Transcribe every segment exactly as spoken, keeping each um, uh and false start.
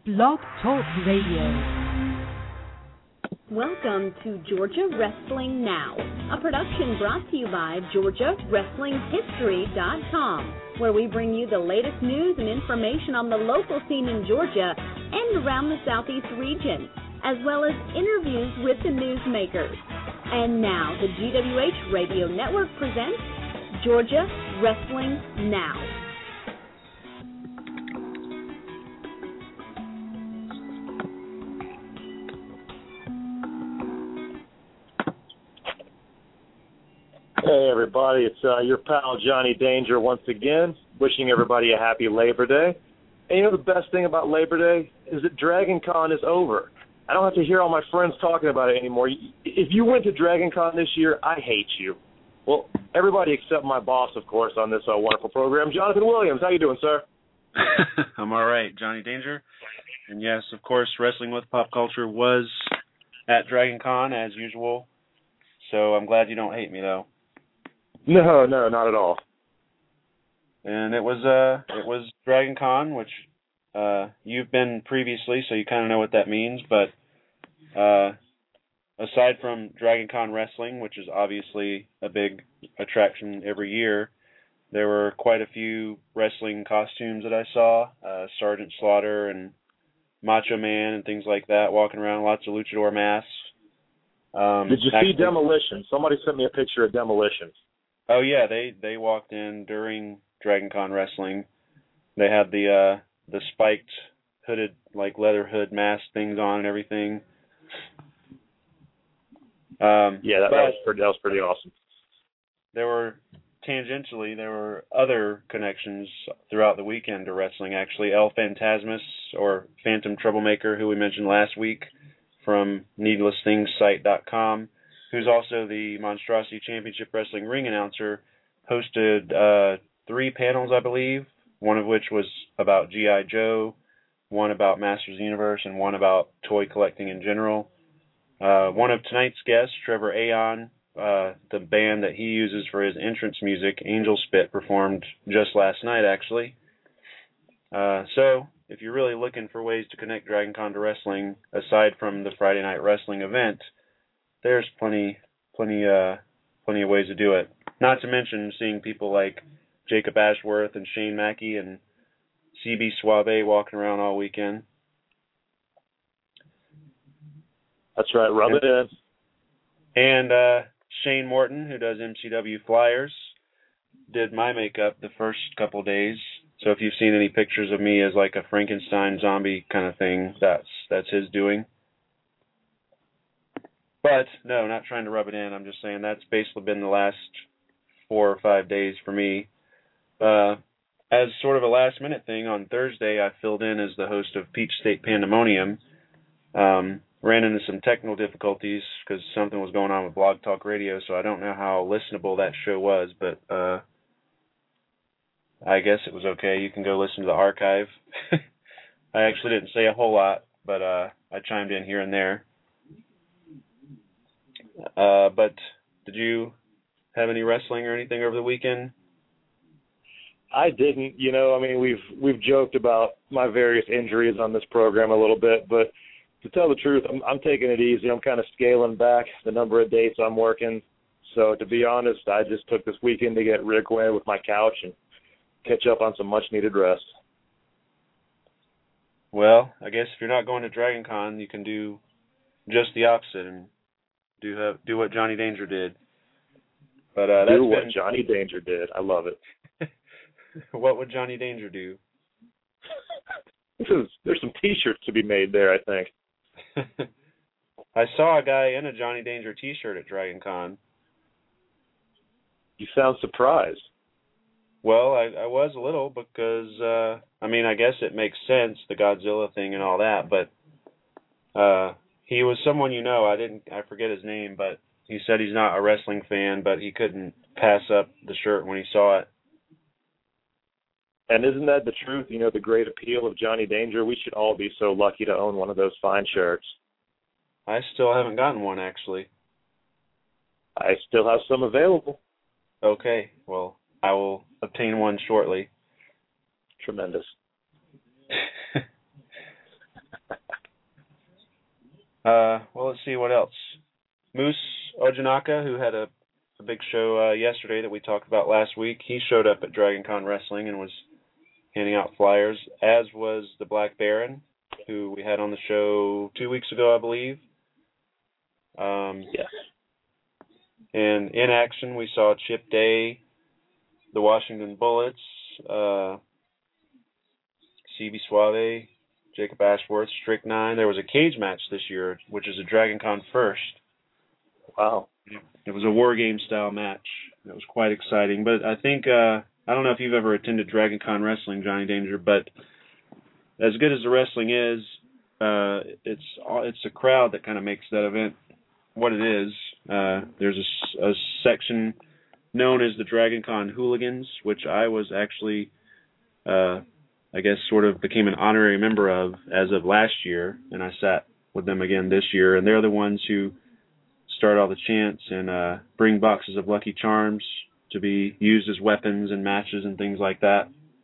Blog Talk Radio. Welcome to Georgia Wrestling Now, a production brought to you by Georgia Wrestling History dot com, where we bring you the latest news and information on the local scene in Georgia and around the Southeast region, as well as interviews with the newsmakers. And now, the G W H Radio Network presents Georgia Wrestling Now. Hey everybody, it's uh, your pal Johnny Danger once again, wishing everybody a happy Labor Day. And you know the best thing about Labor Day is that Dragon Con is over. I don't have to hear all my friends talking about it anymore. If you went to Dragon Con this year, I hate you. Well, everybody except my boss, of course, on this uh, wonderful program, Jonathan Williams. How you doing, sir? I'm all right, Johnny Danger. And yes, of course, Wrestling with Pop Culture was at Dragon Con as usual. So I'm glad you don't hate me, though. No, no, not at all. And it was uh, it was Dragon Con, which uh, you've been previously, so you kind of know what that means. But uh, aside from Dragon Con Wrestling, which is obviously a big attraction every year, there were quite a few wrestling costumes that I saw. Uh, Sergeant Slaughter and Macho Man and things like that, walking around, lots of luchador masks. Um, Did you actually, see Demolition? Somebody sent me a picture of Demolition. Oh yeah, they, they walked in during Dragon Con Wrestling. They had the uh, the spiked hooded like leather hood mask things on and everything. Um, yeah, that, that was pretty. That was pretty awesome. There were tangentially there were other connections throughout the weekend to wrestling. Actually, El Phantasmus or Phantom Troublemaker, who we mentioned last week, from Needless Things Site dot com, who's also the Monstrosity Championship Wrestling ring announcer, hosted uh, three panels, I believe, one of which was about G I. Joe, one about Masters of the Universe, and one about toy collecting in general. Uh, one of tonight's guests, Trevor Aon, uh, the band that he uses for his entrance music, Angel Spit, performed just last night, actually. Uh, so, if you're really looking for ways to connect Dragon Con to wrestling, aside from the Friday night wrestling event, there's plenty, plenty, uh, plenty of ways to do it. Not to mention seeing people like Jacob Ashworth and Shane Mackey and C B Suave walking around all weekend. That's right, rub and, it in. And uh, Shane Morton, who does M C W Flyers, did my makeup the first couple days. So if you've seen any pictures of me as like a Frankenstein zombie kind of thing, that's that's his doing. But, no, not trying to rub it in. I'm just saying that's basically been the last four or five days for me. Uh, as sort of a last-minute thing, on Thursday I filled in as the host of Peach State Pandemonium. Um, ran into some technical difficulties because something was going on with Blog Talk Radio, so I don't know how listenable that show was, but uh, I guess it was okay. You can go listen to the archive. I actually didn't say a whole lot, but uh, I chimed in here and there. Uh, but did you have any wrestling or anything over the weekend? I didn't. You know, I mean, we've we've joked about my various injuries on this program a little bit, but to tell the truth, I'm, I'm taking it easy. I'm kind of scaling back the number of dates I'm working. So to be honest, I just took this weekend to get rid away with my couch and catch up on some much-needed rest. Well, I guess if you're not going to Dragon Con, you can do just the opposite and do have, do what Johnny Danger did. But uh, that's do what been... Johnny Danger did. I love it. What would Johnny Danger do? This is, there's some T-shirts to be made there, I think. I saw a guy in a Johnny Danger T-shirt at Dragon Con. You sound surprised. Well, I, I was a little because, uh, I mean, I guess it makes sense, the Godzilla thing and all that, but uh, he was someone you know. I didn't, I forget his name, but he said he's not a wrestling fan, but he couldn't pass up the shirt when he saw it. And isn't that the truth? You know, the great appeal of Johnny Danger? We should all be so lucky to own one of those fine shirts. I still haven't gotten one, actually. I still have some available. Okay, well, I will obtain one shortly. Tremendous. Uh, well, let's see what else. Moose Ojinaka, who had a, a big show uh, yesterday that we talked about last week, he showed up at Dragon Con Wrestling and was handing out flyers, as was the Black Baron, who we had on the show two weeks ago, I believe. Um, yes. And in action, we saw Chip Day, the Washington Bullets, uh, C B Suave, Jacob Ashworth, Strychnine. There was a cage match this year, which is a Dragon Con first. Wow. It was a War Game style match. It was quite exciting. But I think, uh, I don't know if you've ever attended Dragon Con Wrestling, Johnny Danger, but as good as the wrestling is, uh, it's it's a crowd that kind of makes that event what it is. Uh, there's a, a section known as the Dragon Con Hooligans, which I was actually, uh, I guess, sort of became an honorary member of as of last year, and I sat with them again this year. And they're the ones who start all the chants and uh, bring boxes of Lucky Charms to be used as weapons in matches and things like that.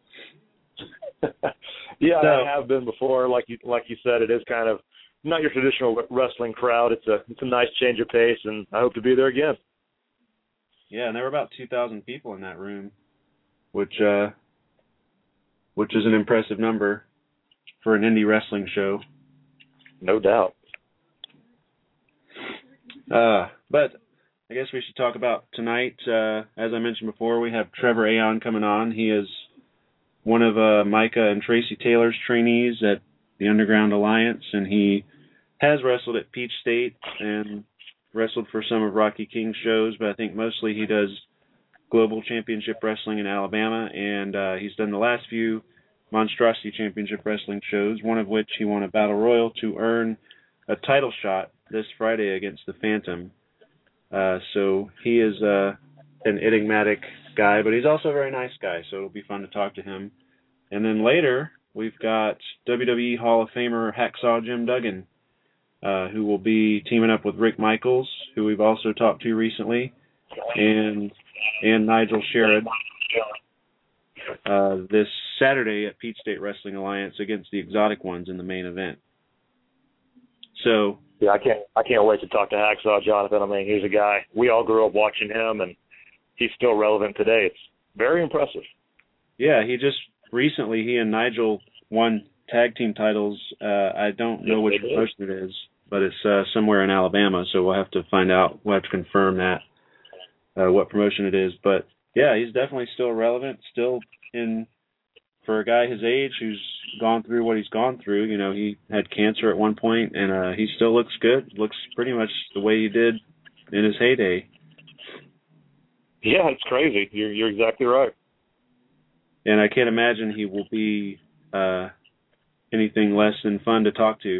yeah, so, I have been before. Like you, like you said, it is kind of not your traditional wrestling crowd. It's a it's a nice change of pace, and I hope to be there again. Yeah, and there were about two thousand people in that room, which uh, which is an impressive number for an indie wrestling show. No doubt. Uh, but I guess we should talk about tonight. Uh, as I mentioned before, we have Trevor Aon coming on. He is one of uh, Micah and Tracy Taylor's trainees at the Underground Alliance, and he has wrestled at Peach State and wrestled for some of Rocky King's shows, but I think mostly he does Global Championship Wrestling in Alabama, and uh, he's done the last few Monstrosity Championship Wrestling shows, one of which he won a Battle Royal to earn a title shot this Friday against the Phantom. Uh, so he is uh, an enigmatic guy, but he's also a very nice guy, so it'll be fun to talk to him. And then later, we've got W W E Hall of Famer Hacksaw Jim Duggan, uh, who will be teaming up with Rick Michaels, who we've also talked to recently, and and Nigel Sherrod uh, this Saturday at Peach State Wrestling Alliance against the Exotic Ones in the main event. So yeah, I can't I can't wait to talk to Hacksaw Jonathan. I mean, he's a guy we all grew up watching him, and he's still relevant today. It's very impressive. Yeah, he just recently he and Nigel won tag team titles. Uh, I don't know which promotion it is, but it's uh, somewhere in Alabama, so we'll have to find out. We'll have to confirm that, uh, what promotion it is. But, yeah, he's definitely still relevant, still in, for a guy his age who's gone through what he's gone through. You know, he had cancer at one point, and uh, he still looks good, looks pretty much the way he did in his heyday. Yeah, it's crazy. You're, you're exactly right. And I can't imagine he will be uh, anything less than fun to talk to.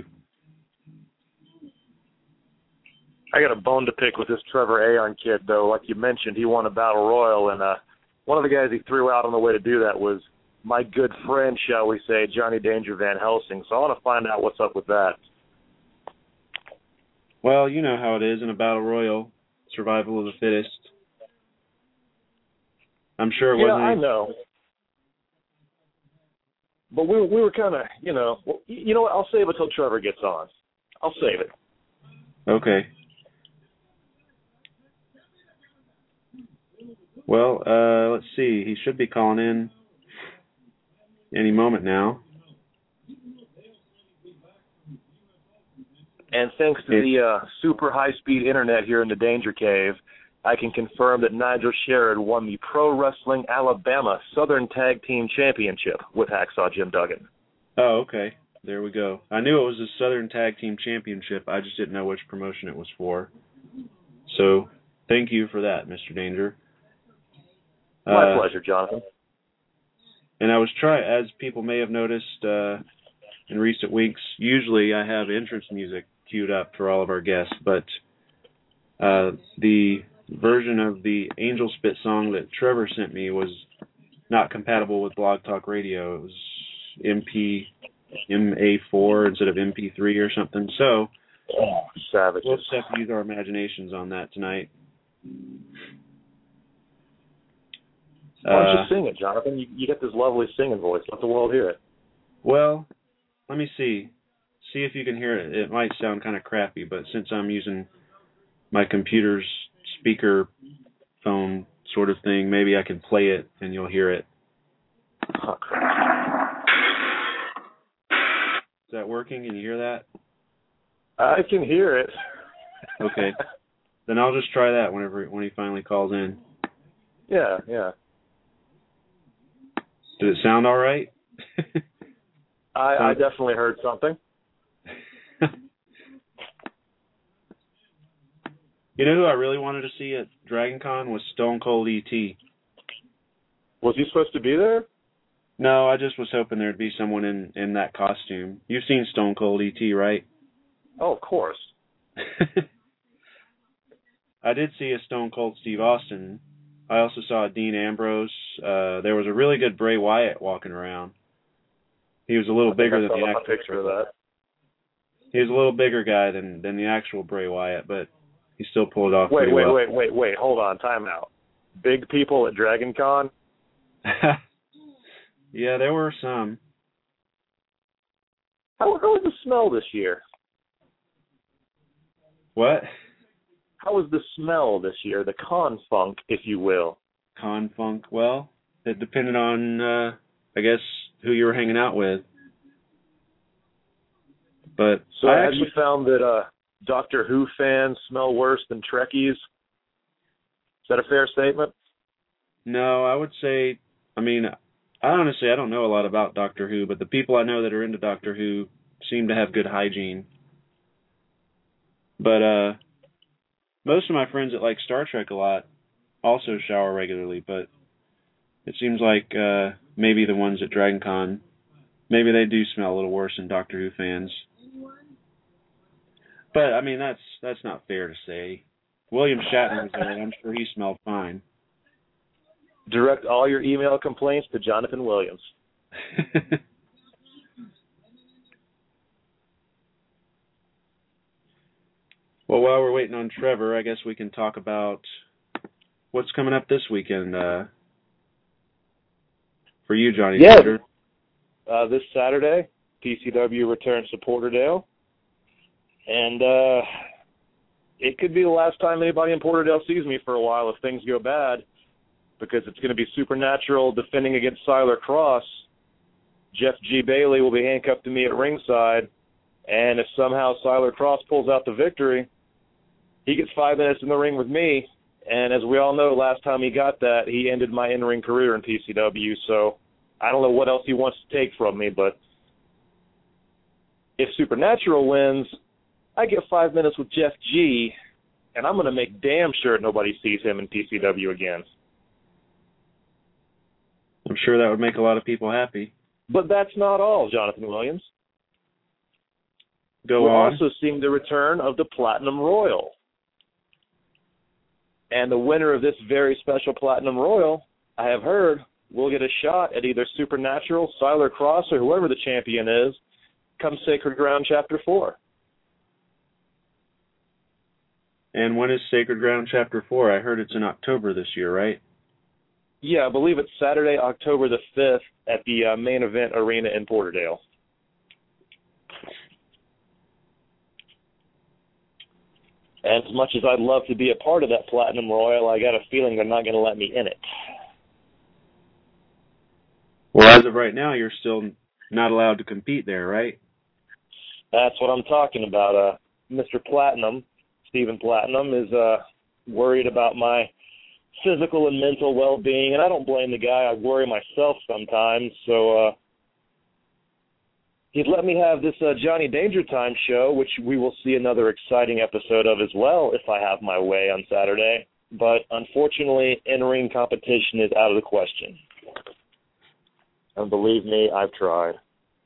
I got a bone to pick with this Trevor Aon kid, though. Like you mentioned, he won a Battle Royal, and uh, one of the guys he threw out on the way to do that was my good friend, shall we say, Johnny Danger Van Helsing. So I want to find out what's up with that. Well, you know how it is in a Battle Royal, survival of the fittest. I'm sure it yeah, wasn't. Yeah, I any- know. But we, we were kind of, you know, well, you know what? I'll save it till Trevor gets on. I'll save it. Okay. Well, uh, let's see. He should be calling in any moment now. And thanks to the uh, super high-speed internet here in the Danger Cave, I can confirm that Nigel Sherrod won the Pro Wrestling Alabama Southern Tag Team Championship with Hacksaw Jim Duggan. Oh, okay. There we go. I knew it was the Southern Tag Team Championship. I just didn't know which promotion it was for. So, thank you for that, Mister Danger. My uh, pleasure, Jonathan. And I was trying, as people may have noticed uh, in recent weeks, usually I have entrance music queued up for all of our guests, but uh, the version of the Angel Spit song that Trevor sent me was not compatible with Blog Talk Radio. It was M P, M A four instead of M P three or something. So oh, savages. We'll just have to use our imaginations on that tonight. Why don't Uh, you sing it, Jonathan? You, you got this lovely singing voice. Let the world hear it. well, let me see. see if you can hear it. It might sound kind of crappy, but since I'm using my computer's speaker phone sort of thing, maybe I can play it and you'll hear it. Oh, crap. Is that working? Can you hear that? I can hear it. Okay. Then I'll just try that whenever when he finally calls in. Yeah, yeah. Did it sound all right? I, I definitely heard something. You know who I really wanted to see at Dragon Con was Stone Cold E T. Was he supposed to be there? No, I just was hoping there'd be someone in, in that costume. You've seen Stone Cold E T, right? Oh, of course. I did see a Stone Cold Steve Austin. I also saw a Dean Ambrose. Uh, there was a really good Bray Wyatt walking around. He was a little bigger than the actual picture of that. He was a little bigger guy than, than the actual Bray Wyatt, but he still pulled it off Wait, pretty wait, well. wait, wait, wait. Hold on. Time out. Big people at Dragon Con? Yeah, there were some. How, how was the smell this year? What? How was the smell this year? The con funk, if you will. Con funk? Well, it depended on, uh, I guess, who you were hanging out with. But so I have actually you found that uh, Doctor Who fans smell worse than Trekkies? Is that a fair statement? No, I would say, I mean, I honestly, I don't know a lot about Doctor Who, but the people I know that are into Doctor Who seem to have good hygiene. But uh, most of my friends that like Star Trek a lot also shower regularly, but it seems like uh, maybe the ones at Dragon Con, maybe they do smell a little worse than Doctor Who fans. But, I mean, that's that's not fair to say. William Shatner was there, and I'm sure he smelled fine. Direct all your email complaints to Jonathan Williams. Well, while we're waiting on Trevor, I guess we can talk about what's coming up this weekend uh, for you, Johnny. Yeah. Uh, this Saturday, P C W returns to Porterdale. And uh, it could be the last time anybody in Porterdale sees me for a while if things go bad, because it's going to be Supernatural defending against Siler Cross. Jeff G. Bailey will be handcuffed to me at ringside, and if somehow Siler Cross pulls out the victory, he gets five minutes in the ring with me, and as we all know, last time he got that, he ended my in-ring career in P C W, so I don't know what else he wants to take from me, but if Supernatural wins, I get five minutes with Jeff G., and I'm going to make damn sure nobody sees him in P C W again. I'm sure that would make a lot of people happy. But that's not all, Jonathan Williams. Go We're on. also seeing the return of the Platinum Royal. And the winner of this very special Platinum Royal, I have heard, will get a shot at either Supernatural, Siler Cross, or whoever the champion is, come Sacred Ground Chapter four. And when is Sacred Ground Chapter four? I heard it's in October this year, right? Yeah, I believe it's Saturday, October the fifth at the uh, Main Event Arena in Porterdale. And as much as I'd love to be a part of that Platinum Royal, I got a feeling they're not going to let me in it. Well, as of right now, you're still not allowed to compete there, right? That's what I'm talking about. Uh, Mister Platinum, Stephen Platinum, is uh, worried about my physical and mental well-being, and I don't blame the guy. I worry myself sometimes, so uh, he'd let me have this uh, Johnny Danger Time show, which we will see another exciting episode of as well if I have my way on Saturday. But unfortunately, in-ring competition is out of the question. And believe me, I've tried.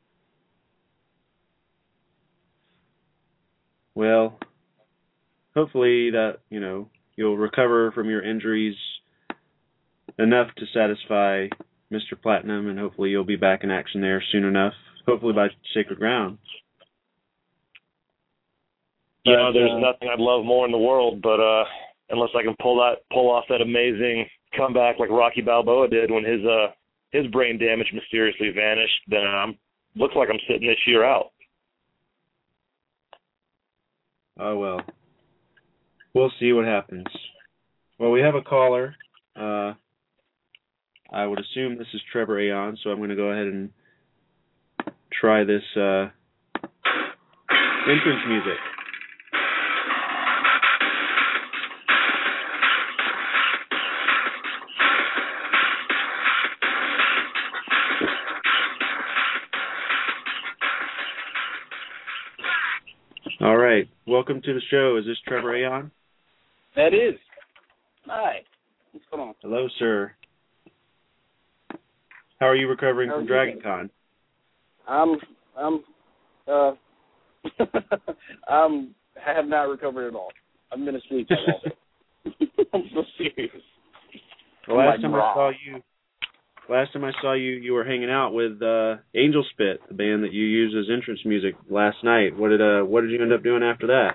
Well, hopefully that, you know, you'll recover from your injuries enough to satisfy Mister Platinum, and hopefully you'll be back in action there soon enough, hopefully by Sacred Ground. You but, know, there's uh, nothing I'd love more in the world, but uh, unless I can pull that, pull off that amazing comeback like Rocky Balboa did when his uh, his brain damage mysteriously vanished, then um, looks like I'm sitting this year out. Oh, well. We'll see what happens. Well, we have a caller. Uh, I would assume this is Trevor Aon, so I'm going to go ahead and try this uh, entrance music. All right. Welcome to the show. Is this Trevor Aon? That is. Hi. What's going on? Hello, sir. How are you recovering How from are you Dragon Con? I'm, I'm, uh, I'm, I have not recovered at all. I've been asleep all day. I'm so serious. The last time I saw you, last time I saw you, you were hanging out with uh, Angel Spit, the band that you used as entrance music last night. What did uh, what did you end up doing after that?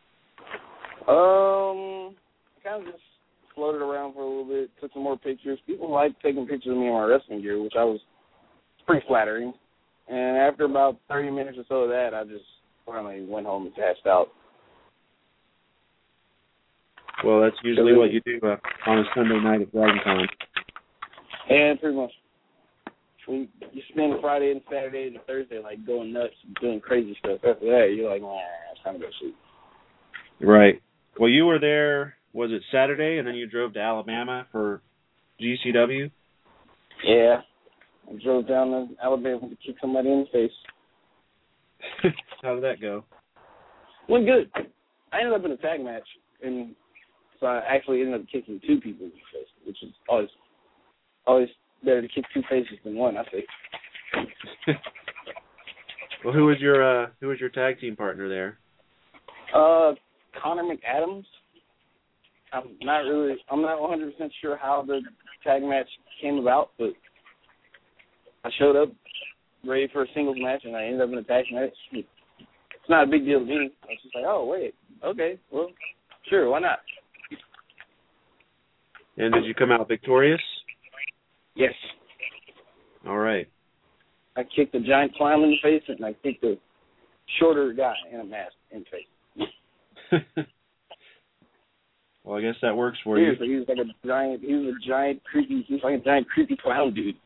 Um, kind of just floated around for a little bit, took some more pictures. People liked taking pictures of me in my wrestling gear, which I was pretty flattering. And after about thirty minutes or so of that, I just finally went home and passed out. Well, that's usually what you do uh, on a Sunday night at Dragon Con. And pretty much, we, you spend Friday and Saturday and Thursday like going nuts, doing crazy stuff. After that, you're like, nah, it's time to go sleep. Right. Well, you were there, was it Saturday, and then you drove to Alabama for G C W? Yeah. I drove down to Alabama to kick somebody in the face. How did that go? Went good. I ended up in a tag match, and so I actually ended up kicking two people in the face, which is always always better to kick two faces than one, I think. Well, who was your uh, who was your tag team partner there? Uh, Connor McAdams. I'm not really, I'm not one hundred percent sure how the tag match came about, but I showed up ready for a singles match, and I ended up in a tag match. It's not a big deal to me. I was just like, oh, wait, okay, well, sure, why not? And did you come out victorious? Yes. All right. I kicked a giant clown in the face, and I kicked a shorter guy in a mask in the face. Well, I guess that works for Seriously, you. he was like a giant, he was a giant creepy, he was like a giant creepy clown dude.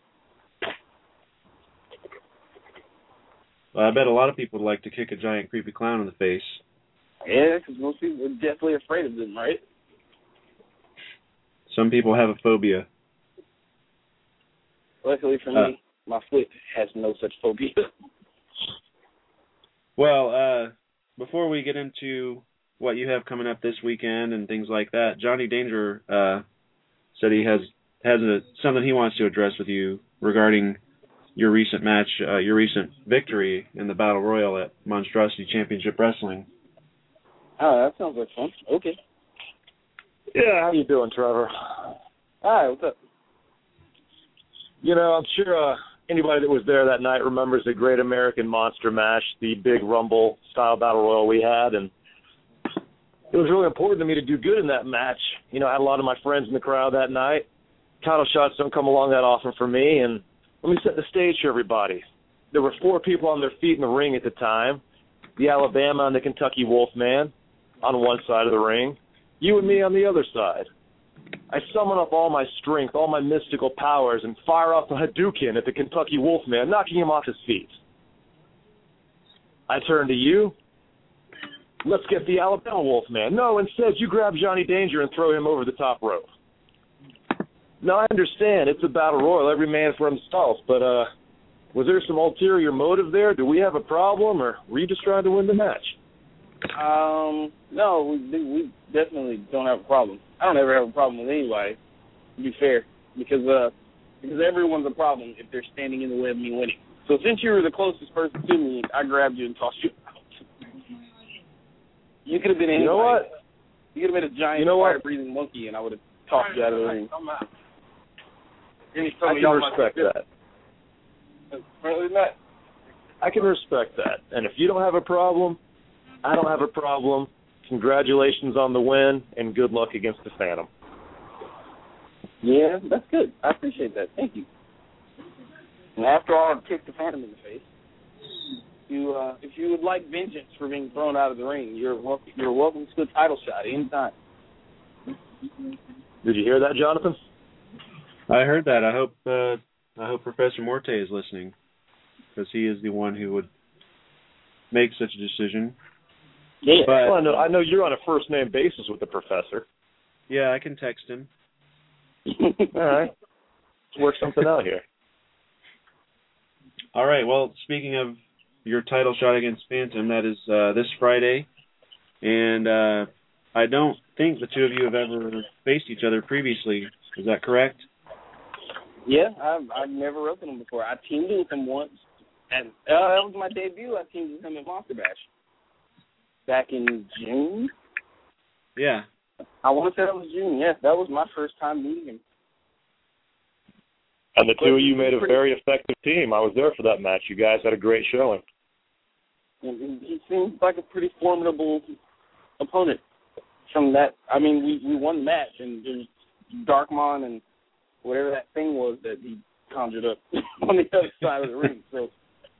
Well, I bet a lot of people would like to kick a giant creepy clown in the face. Yeah, because most people are definitely afraid of them, right? Some people have a phobia. Luckily for uh, me, my foot has no such phobia. Well, uh, before we get into what you have coming up this weekend and things like that, Johnny Danger uh, said he has has a, something he wants to address with you regarding your recent match, uh, your recent victory in the Battle Royal at Monstrosity Championship Wrestling. Oh, that sounds like fun. Okay. Yeah, how you doing, Trevor? Hi, what's up? You know, I'm sure uh, anybody that was there that night remembers the Great American Monster Mash, the big Rumble-style Battle Royal we had, and it was really important to me to do good in that match. You know, I had a lot of my friends in the crowd that night. Title shots don't come along that often for me, and let me set the stage for everybody. There were four people on their feet in the ring at the time, the Alabama and the Kentucky Wolfman on one side of the ring, you and me on the other side. I summon up all my strength, all my mystical powers, and fire off the Hadouken at the Kentucky Wolfman, knocking him off his feet. I turn to you. Let's get the Alabama Wolfman. No, instead, you grab Johnny Danger and throw him over the top rope. Now, I understand. It's a battle royal, every man for himself, but uh, was there some ulterior motive there? Do we have a problem, or were you just trying to win the match? Um, no, we we definitely don't have a problem. I don't ever have a problem with anybody, to be fair, because uh, because everyone's a problem if they're standing in the way of me winning. So since you were the closest person to me, I grabbed you and tossed you out. You could have been anybody. You know what? You could have been a giant you know fire-breathing monkey, and I would have tossed you out of the ring. I can respect that. I can respect that. And if you don't have a problem, I don't have a problem. Congratulations on the win, and good luck against the Phantom. Yeah, that's good. I appreciate that. Thank you. And after all, I kicked the Phantom in the face. you uh, if you would like vengeance for being thrown out of the ring, you're welcome, you're welcome to a title shot anytime. Did you hear that, Jonathan? I heard that. I hope uh, I hope Professor Morte is listening, because he is the one who would make such a decision. Yeah. But, well, I know, I know you're on a first name basis with the professor. Yeah, I can text him. All right. Let's work something out here. All right. Well, speaking of your title shot against Phantom, that is uh, this Friday. And uh, I don't think the two of you have ever faced each other previously. Is that correct? Yeah, I've, I've never wrestled him before. I teamed with him once. And uh, that was my debut. I teamed with him at Monster Bash back in June. Yeah. I want to say that was June. Yeah, that was my first time meeting him. And the two of you made a very effective team. I was there for that match. You guys had a great showing. And he seems like a pretty formidable opponent. From that, I mean, we, we won the match, and there's Darkmon and whatever that thing was that he conjured up on the other side of the ring. So,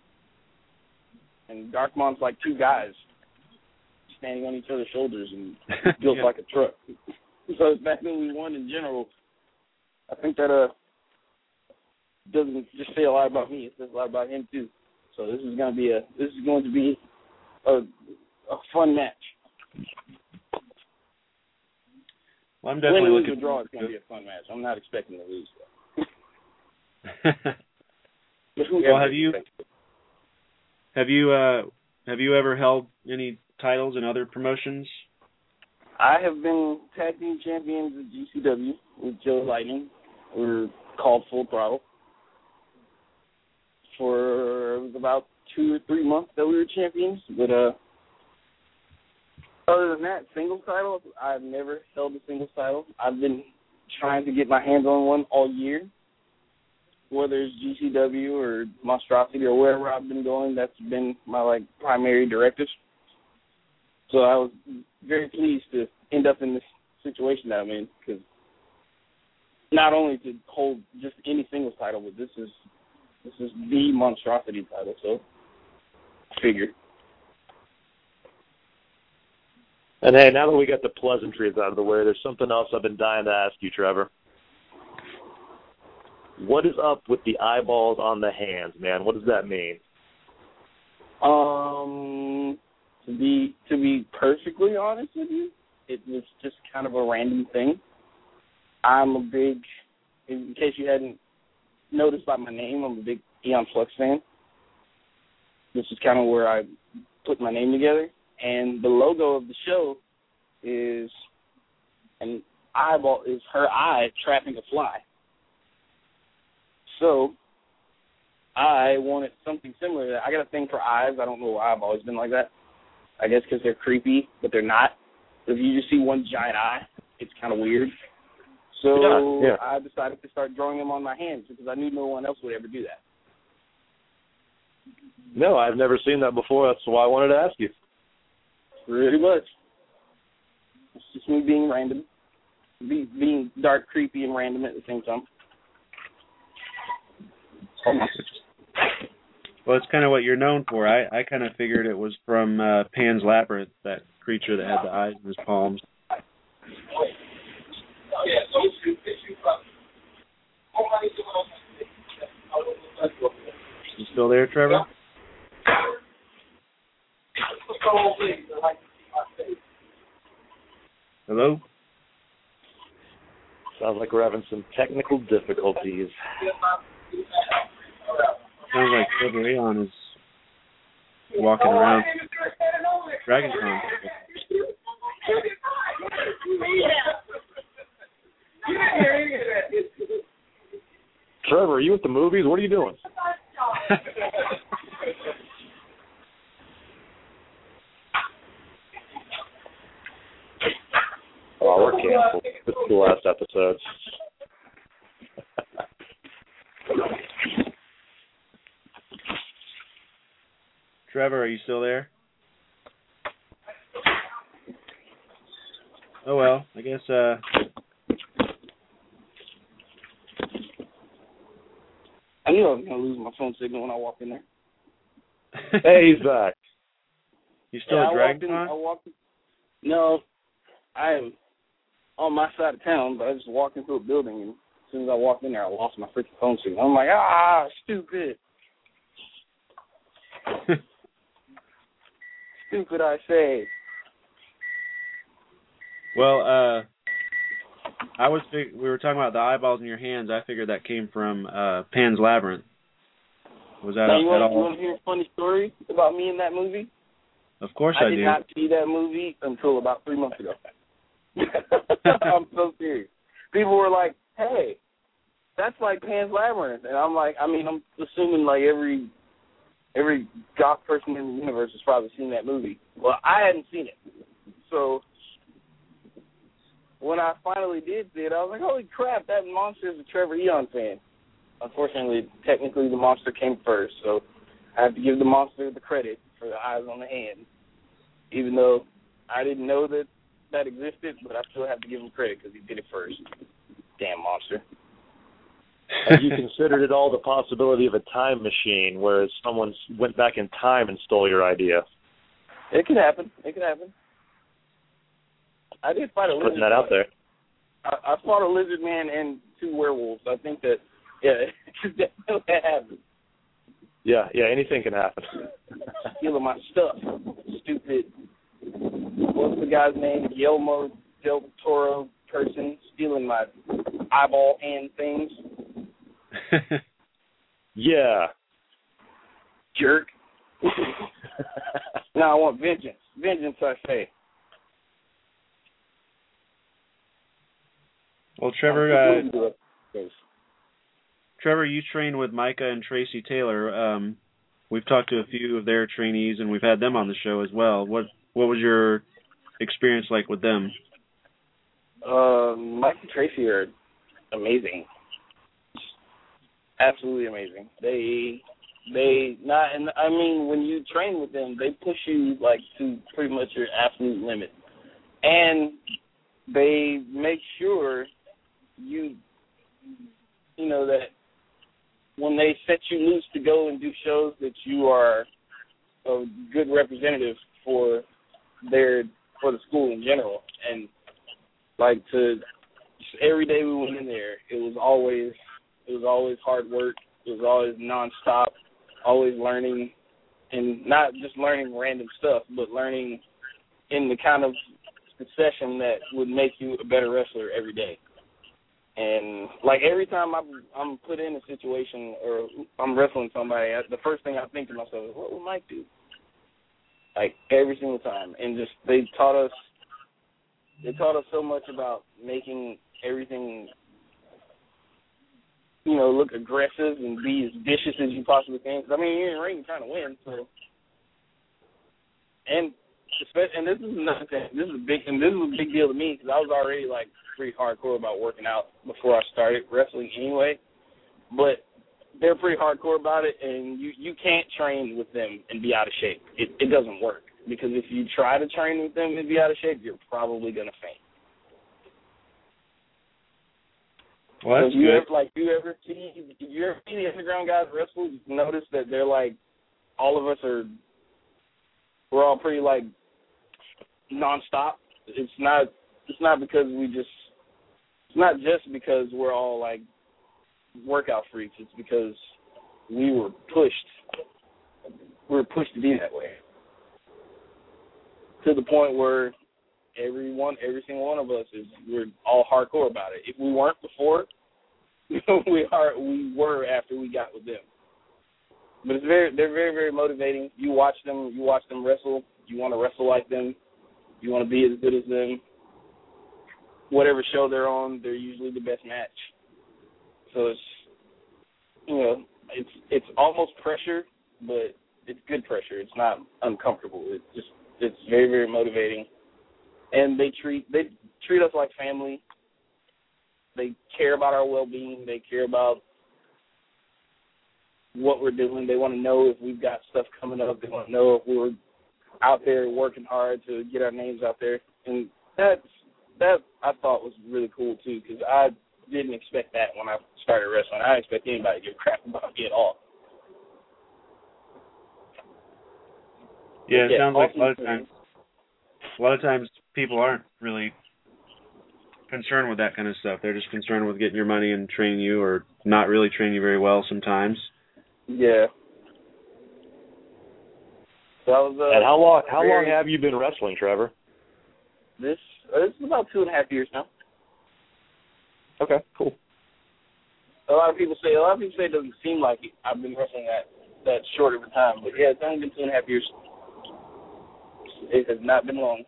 and Darkmon's like two guys standing on each other's shoulders and built yeah. like a truck. So back when we won in general, I think that uh doesn't just say a lot about me; it says a lot about him too. So this is going to be a this is going to be a a fun match. Well, I'm definitely Win, looking lose, or draw. It's going to be a fun match. I'm not expecting to lose. Well, have you have you uh, have you ever held any titles in other promotions? I have been tag team champions at G C W with Joe Lightning. We're called Full Throttle. For it was about two or three months that we were champions. But uh, other than that, singles title, I've never held a singles title. I've been trying to get my hands on one all year. Whether it's G C W or Monstrosity or wherever I've been going, that's been my like primary directive. So I was very pleased to end up in this situation that I'm in, because not only to hold just any singles title, but this is this is the Monstrosity title. So I figured. And hey, now that we got the pleasantries out of the way, there's something else I've been dying to ask you, Trevor. What is up with the eyeballs on the hands, man? What does that mean? Um, to be to be perfectly honest with you, it was just kind of a random thing. I'm a big, in case you hadn't noticed by my name, I'm a big Aeon Flux fan. This is kind of where I put my name together. And the logo of the show is an eyeball, is her eye trapping a fly. So I wanted something similar. I got a thing for eyes. I don't know why I've always been like that. I guess because they're creepy, but they're not. If you just see one giant eye, it's kind of weird. So yeah, yeah. I decided to start drawing them on my hands because I knew no one else would ever do that. No, I've never seen that before. That's why I wanted to ask you. Pretty much. It's just me being random, be, being dark, creepy, and random at the same time. Well, it's kind of what you're known for. I, I kind of figured it was from uh, Pan's Labyrinth, that creature that had the eyes in his palms. You still there, Trevor? Hello? Sounds like we're having some technical difficulties. Sounds like Trevor Aeon is walking around DragonCon. Trevor, are you at the movies? What are you doing? Oh, we're canceled. This is the last episode. Trevor, are you still there? Oh, well, I guess, uh... I knew I was going to lose my phone signal when I walked in there. Hey, he's back. You still yeah, at I Dragon walked in, Con? I walked in, no, I am on my side of town, but I just walked into a building, and as soon as I walked in there, I lost my freaking phone signal. I'm like, ah, stupid. Stupid, I say. Well, uh, I was fig- we were talking about the eyeballs in your hands. I figured that came from uh, Pan's Labyrinth. Was that Now, you at want, you all? want to hear a funny story about me in that movie? Of course I, I did do. not see that movie until about three months ago. I'm so serious. People were like, hey, that's like Pan's Labyrinth. And I'm like, I mean, I'm assuming like every every goth person in the universe has probably seen that movie. Well, I hadn't seen it. So when I finally did see it, I was like, holy crap, that monster is a Trevor Eon fan. Unfortunately, technically the monster came first, so I have to give the monster the credit for the eyes on the hand, even though I didn't know that that existed, but I still have to give him credit because he did it first. Damn monster. Have you considered at all the possibility of a time machine where someone went back in time and stole your idea? It could happen. It could happen. I did fight a lizard. Putting that out there. I, I fought a lizard man and two werewolves. I think that, yeah, it could definitely happen. Yeah, yeah, anything can happen. Stealing my stuff. Stupid. What's the guy's name? Guillermo del Toro person stealing my eyeball hand things. Yeah. Jerk. Now I want vengeance. Vengeance, I say. Well, Trevor, uh, Trevor, you train with Micah and Tracy Taylor. Um, we've talked to a few of their trainees, and we've had them on the show as well. What what was your experience like with them? Uh, Mike and Tracy are amazing. Absolutely amazing. They they not, and I mean, when you train with them, they push you like to pretty much your absolute limit, and they make sure you you know that when they set you loose to go and do shows, that you are a good representative for their for the school in general. And like to every day we went in there, it was always it was always hard work. It was always nonstop, always learning, and not just learning random stuff, but learning in the kind of succession that would make you a better wrestler every day. And like every time I'm, I'm put in a situation or I'm wrestling somebody, I, the first thing I think to myself is, what would Mike do? Like every single time. And just they taught us, they taught us so much about making everything, you know, look aggressive and be as vicious as you possibly can. Because I mean, you're in the ring trying to win, so. And and this is another thing. This is a big and this is a big deal to me because I was already like pretty hardcore about working out before I started wrestling anyway. But they're pretty hardcore about it, and you, you can't train with them and be out of shape. It it doesn't work because if you try to train with them and be out of shape, you're probably gonna faint. Well, that's so you good. ever, like you ever see you ever see the underground guys wrestle? You notice that they're like all of us are we're all pretty like nonstop. It's not it's not because we just it's not just because we're all like workout freaks. It's because we were pushed we were pushed to be that way. To the point where everyone every single one of us is we're all hardcore about it. If we weren't before, we are we were after we got with them. But it's very they're very, very motivating. You watch them you watch them wrestle, you want to wrestle like them, you want to be as good as them. Whatever show they're on, they're usually the best match. So it's you know, it's it's almost pressure, but it's good pressure. It's not uncomfortable. It's just it's very, very motivating. And they treat they treat us like family. They care about our well-being. They care about what we're doing. They want to know if we've got stuff coming up. They want to know if we're out there working hard to get our names out there. And that's, that I thought was really cool, too, because I didn't expect that when I started wrestling. I didn't expect anybody to give a crap about me at all. Yeah, it yeah, sounds like a awesome lot of experience. times, a lot of times people aren't really concerned with that kind of stuff. They're just concerned with getting your money and training you, or not really training you very well sometimes. Yeah. So I was, uh, And how long how very, long have you been wrestling, Trevor? This uh, this is about two and a half years now. Okay, cool. A lot of people say a lot of people say it doesn't seem like it. I've been wrestling that that short of a time, but yeah, it's only been two and a half years. It has not been long.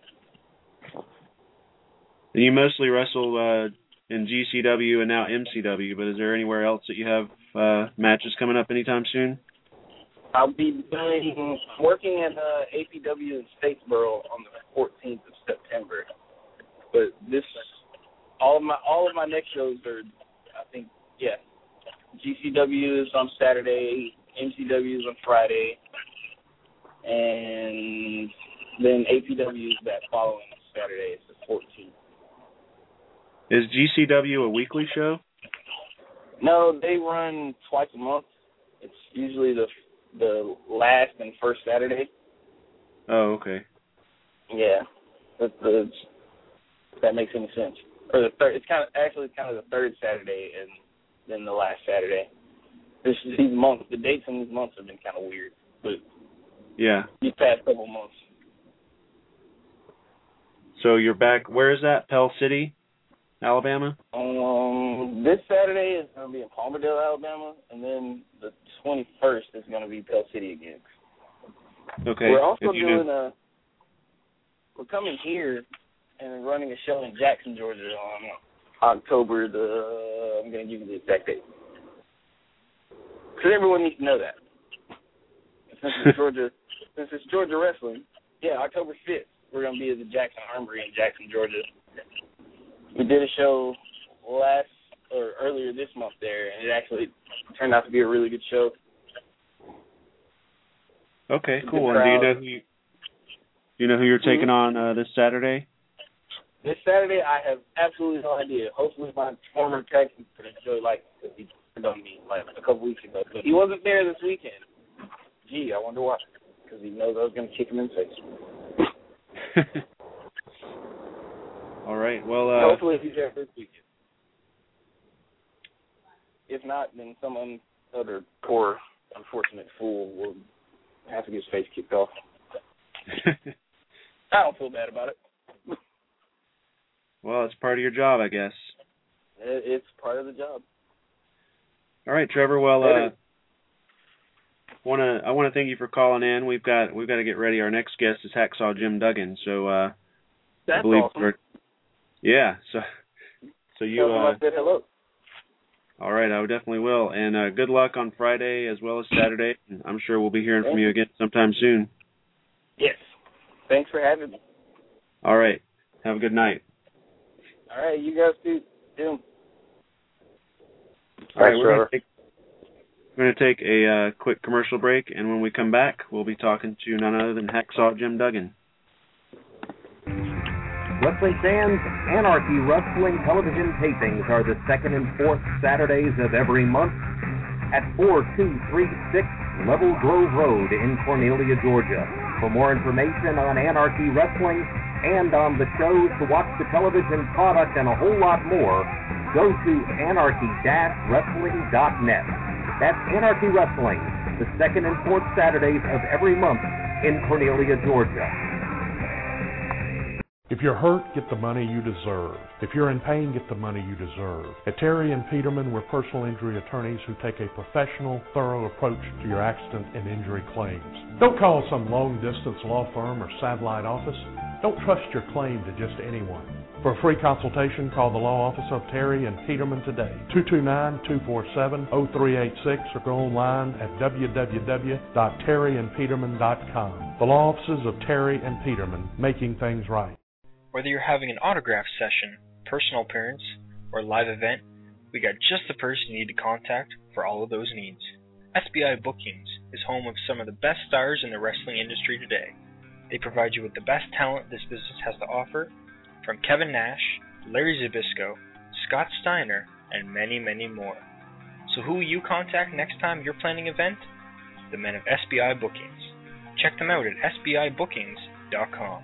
You mostly wrestle uh, in G C W and now M C W, but is there anywhere else that you have uh, matches coming up anytime soon? I'll be doing working at uh, A P W in Statesboro on the fourteenth of September. But this, all of my all of my next shows are, I think, yeah, G C W is on Saturday, M C W is on Friday, and then A P W is that following Saturday. It's the fourteenth. Is G C W a weekly show? No, they run twice a month. It's usually the the last and first Saturday. Oh, okay. Yeah, that's the, if that makes any sense. Or the third. It's kind of actually it's kind of the third Saturday and then the last Saturday. This these months, the dates in these months have been kind of weird, but yeah, these past couple months. So you're back. Where is that? Pell City, Alabama? Um, this Saturday is going to be in Palmerdale, Alabama, and then the twenty-first is going to be Pell City again. Okay. We're also if you doing knew. a. We're coming here and running a show in Jackson, Georgia on October the. I'm going to give you the exact date because everyone needs to know that. Since it's Georgia, since it's Georgia wrestling, yeah, October fifth, we're going to be at the Jackson Armory in Jackson, Georgia. We did a show last or earlier this month there, and it actually turned out to be a really good show. Okay, cool. And do you know who you, do you know who you're taking mm-hmm. on uh, this Saturday? This Saturday, I have absolutely no idea. Hopefully, my former tag team Joey likes it because he turned on me like a couple weeks ago. But he wasn't there this weekend. Gee, I wonder why. Because he knows I was going to kick him in the face. All right. Well, uh, hopefully he's there this weekend. If not, then some other poor, unfortunate fool will have to get his face kicked off. I don't feel bad about it. Well, it's part of your job, I guess. It's part of the job. All right, Trevor. Well, uh, wanna I want to thank you for calling in. We've got we've got to get ready. Our next guest is Hacksaw Jim Duggan. So uh, that's I believe awesome. Yeah. So so you. Tell him I said hello. All right, I definitely will. And uh, good luck on Friday as well as Saturday. I'm sure we'll be hearing from you again sometime soon. Yes. Thanks for having me. All right. Have a good night. All right, you guys do. do. All right, we're going to take a uh, quick commercial break, and when we come back, we'll be talking to none other than Hacksaw Jim Duggan. Wrestling fans, Anarchy Wrestling television tapings are the second and fourth Saturdays of every month at four two three six Level Grove Road in Cornelia, Georgia. For more information on Anarchy Wrestling and on the shows, to watch the television product, and a whole lot more, go to anarchy dash wrestling dot net. That's Anarchy Wrestling, the second and fourth Saturdays of every month in Cornelia, Georgia. If you're hurt, get the money you deserve. If you're in pain, get the money you deserve. At Terry and Peterman, we're personal injury attorneys who take a professional, thorough approach to your accident and injury claims. Don't call some long-distance law firm or satellite office. Don't trust your claim to just anyone. For a free consultation, call the law office of Terry and Peterman today, two two nine, two four seven, zero three eight six, or go online at w w w dot terry and peterman dot com. The law offices of Terry and Peterman, making things right. Whether you're having an autograph session, personal appearance, or live event, we got just the person you need to contact for all of those needs. S B I Bookings is home of some of the best stars in the wrestling industry today. They provide you with the best talent this business has to offer, from Kevin Nash, Larry Zbyszko, Scott Steiner, and many, many more. So who will you contact next time you're planning an event? The men of S B I Bookings. Check them out at S B I bookings dot com.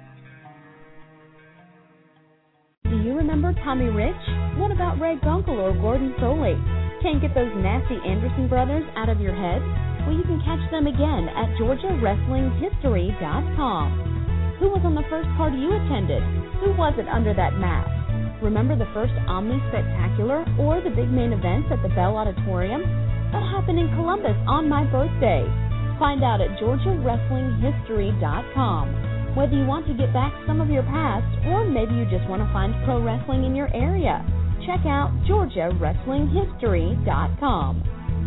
Do you remember Tommy Rich? What about Ray Gunkel or Gordon Soley? Can't get those nasty Anderson brothers out of your head? Well, you can catch them again at Georgia Wrestling History dot com. Who was on the first party you attended? Who was it under that mask? Remember the first Omni Spectacular or the big main events at the Bell Auditorium? What happened in Columbus on my birthday? Find out at Georgia Wrestling History dot com. Whether you want to get back some of your past or maybe you just want to find pro wrestling in your area, check out Georgia Wrestling History dot com.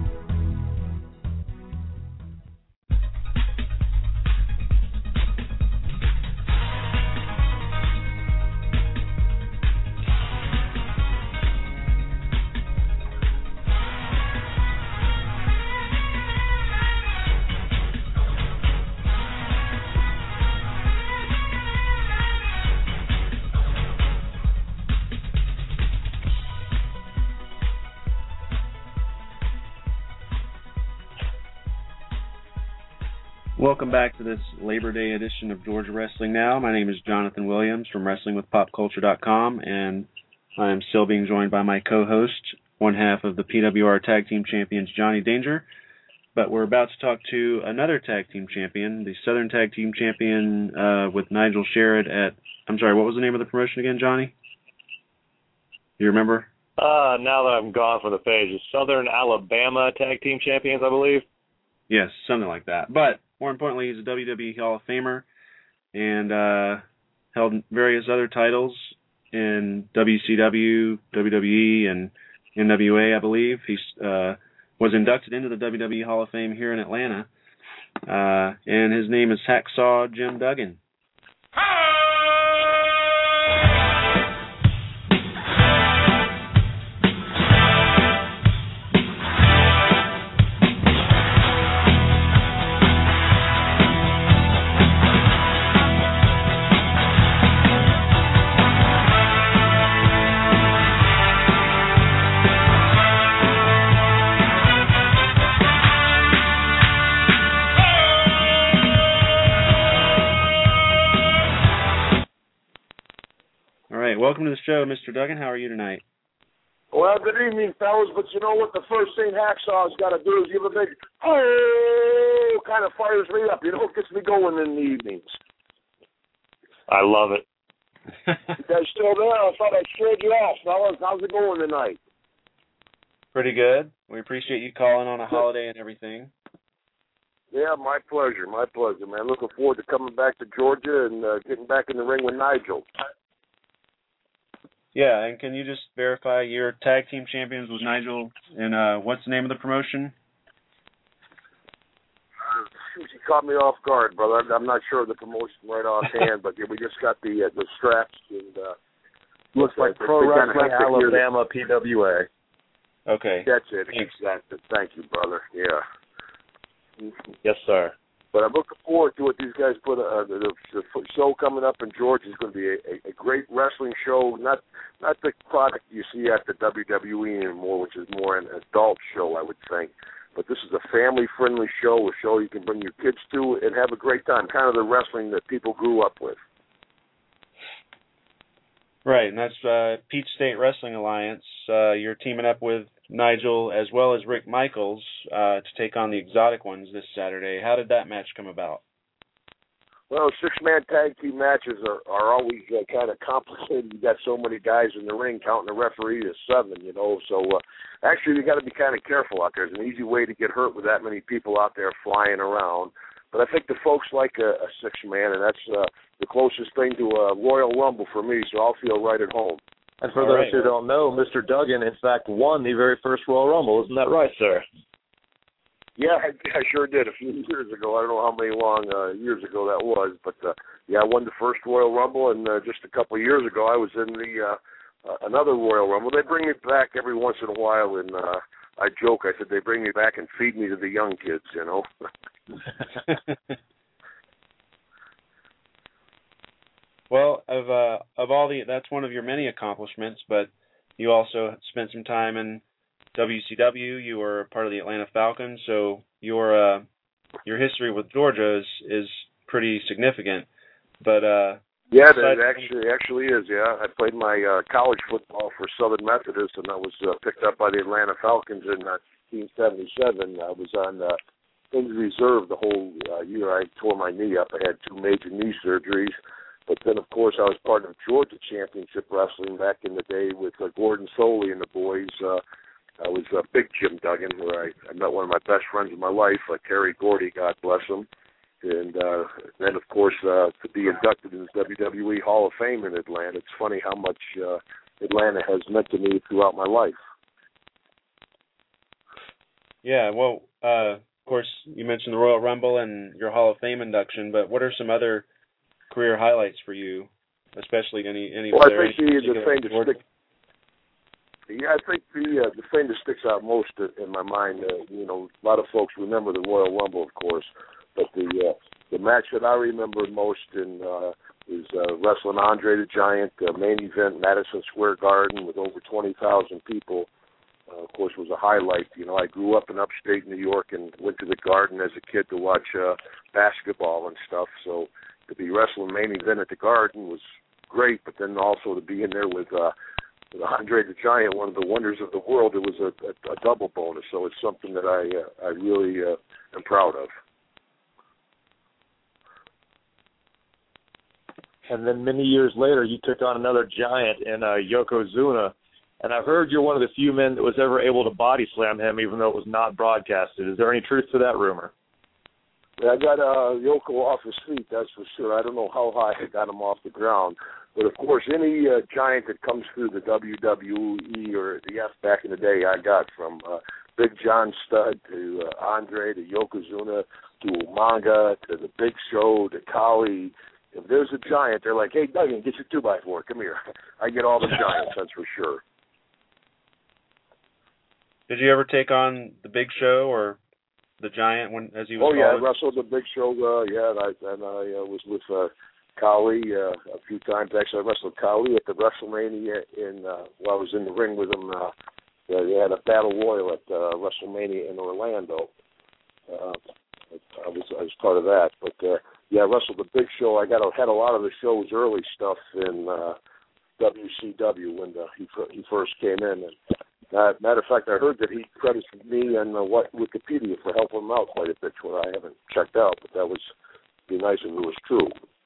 Welcome back to this Labor Day edition of Georgia Wrestling Now. My name is Jonathan Williams from Wrestling With Pop Culture dot com, and I am still being joined by my co-host, one half of the P W R Tag Team Champions, Johnny Danger. But we're about to talk to another Tag Team Champion, the Southern Tag Team Champion uh, with Nigel Sherrod at, I'm sorry, what was the name of the promotion again, Johnny? You remember? Uh, now that I'm gone from the page, it's Southern Alabama Tag Team Champions, I believe. Yes, something like that. But more importantly, he's a W W E Hall of Famer and uh, held various other titles in W C W, W W E, and N W A, I believe. He uh, was inducted into the W W E Hall of Fame here in Atlanta, uh, and his name is Hacksaw Jim Duggan. Welcome to the show, Mister Duggan. How are you tonight? Well, good evening, fellas. But you know what? The first thing Hacksaw's got to do is give a big, oh, kind of fires me up. You know, it gets me going in the evenings. I love it. You guys still there? I thought I scared you off, fellas. How's it going tonight? Pretty good. We appreciate you calling on a holiday and everything. Yeah, my pleasure. My pleasure, man. Looking forward to coming back to Georgia and uh, getting back in the ring with Nigel. Yeah, and can you just verify your tag team champions with Nigel, and uh, what's the name of the promotion? Uh, you caught me off guard, brother. I'm not sure of the promotion right offhand, but yeah, we just got the uh, the straps. and uh, Looks like Pro Wrestling Alabama P W A. Okay. That's it. Thanks. Exactly. Thank you, brother. Yeah. Yes, sir. But I'm looking forward to what these guys put. Uh, the, the show coming up in Georgia is going to be a, a great wrestling show. Not not the product you see at the W W E anymore, which is more an adult show, I would think. But this is a family-friendly show, a show you can bring your kids to and have a great time. Kind of the wrestling that people grew up with. Right, and that's uh, Peach State Wrestling Alliance. Uh, you're teaming up with Nigel as well as Rick Michaels uh, to take on the Exotic Ones this Saturday. How did that match come about? Well, six-man tag team matches are, are always uh, kind of complicated. You got so many guys in the ring, counting the referee as seven, you know. So uh, actually, you got to be kind of careful out there. There's an easy way to get hurt with that many people out there flying around. But I think the folks like a, a six-man, and that's uh, the closest thing to a Royal Rumble for me, so I'll feel right at home. And for All those right. who don't know, Mister Duggan, in fact, won the very first Royal Rumble. Isn't that right, sir? Yeah, I, I sure did a few years ago. I don't know how many long uh, years ago that was, but uh, yeah, I won the first Royal Rumble, and uh, just a couple of years ago, I was in the uh, uh, another Royal Rumble. They bring me back every once in a while, and uh, I joke. I said they bring me back and feed me to the young kids, you know. Well, of uh, of all the, that's one of your many accomplishments, but you also spent some time in W C W. You were part of the Atlanta Falcons, so your uh, your history with Georgia is, is pretty significant. But uh, yeah, it actually actually is. Yeah, I played my uh, college football for Southern Methodist, and I was uh, picked up by the Atlanta Falcons in uh, nineteen seventy-seven. I was on uh, injured reserve the whole uh, year. I tore my knee up. I had two major knee surgeries. But then, of course, I was part of Georgia Championship Wrestling back in the day with uh, Gordon Soley and the boys. Uh, I was uh, Big Jim Duggan, where I, I met one of my best friends of my life, uh, Terry Gordy, God bless him. And uh, then, of course, uh, to be inducted in the W W E Hall of Fame in Atlanta. It's funny how much uh, Atlanta has meant to me throughout my life. Yeah, well, uh, of course, you mentioned the Royal Rumble and your Hall of Fame induction, but what are some other career highlights for you, especially any any? Well, I think the, the thing that stick, yeah, I think the uh, the thing that sticks out most in my mind, uh, you know, a lot of folks remember the Royal Rumble, of course, but the uh, the match that I remember most in uh, is uh, wrestling Andre the Giant, uh, main event, Madison Square Garden with over twenty thousand people. Uh, of course, was a highlight. You know, I grew up in upstate New York and went to the Garden as a kid to watch uh, basketball and stuff. So to be wrestling main event at the Garden was great, but then also to be in there with, uh, with Andre the Giant, one of the wonders of the world, it was a, a, a double bonus. So it's something that I uh, I really uh, am proud of. And then many years later, you took on another giant in uh, Yokozuna. And I've heard you're one of the few men that was ever able to body slam him, even though it was not broadcasted. Is there any truth to that rumor? Yeah, I got uh, Yoko off his feet, that's for sure. I don't know how high I got him off the ground. But, of course, any uh, giant that comes through the W W E or the F back in the day, I got from uh, Big John Studd to uh, Andre to Yokozuna to Umaga to the Big Show to Kali. If there's a giant, they're like, hey, Duggan, get your two by four. Come here. I get all the giants, that's for sure. Did you ever take on the Big Show or the Giant when as he was? Oh yeah, called? I wrestled the Big Show. Uh, yeah, and I, and I uh, was with uh, Kali uh, a few times. Actually, I wrestled Kali at the WrestleMania in. Uh, while I was in the ring with him, uh, they had a battle royal at uh, WrestleMania in Orlando. Uh, I was I was part of that, but uh, yeah, I wrestled the Big Show. I got a, had a lot of the show's early stuff in uh, W C W when the, he he first came in. And, Uh, matter of fact, I heard that he credits me and uh, what Wikipedia for helping him out quite a bit, what I haven't checked out, but that was be nice if it was true.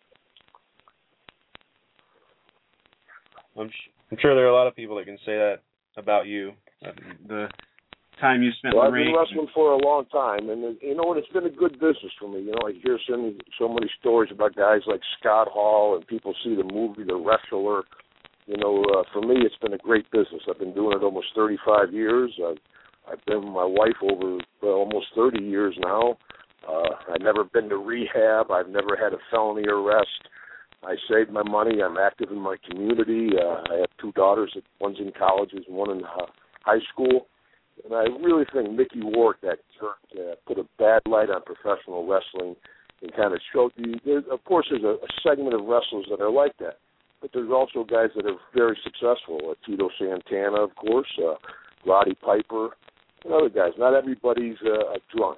I'm, sh- I'm sure there are a lot of people that can say that about you. Uh, the time you spent well, in the ring. I've been wrestling for a long time, and you know what? It's been a good business for me. You know, I hear so many, so many stories about guys like Scott Hall, and people see the movie The Wrestler. You know, uh, for me, it's been a great business. I've been doing it almost thirty-five years. I've, I've been with my wife over well, almost thirty years now. Uh, I've never been to rehab. I've never had a felony arrest. I saved my money. I'm active in my community. Uh, I have two daughters. One's in colleges and one in uh, high school. And I really think Mickey Rourke, that jerk, uh, put a bad light on professional wrestling and kind of showed you. There, of course, there's a, a segment of wrestlers that are like that. But there's also guys that are very successful. Uh, Tito Santana, of course, uh, Roddy Piper, and other guys. Not everybody's uh, a drunk.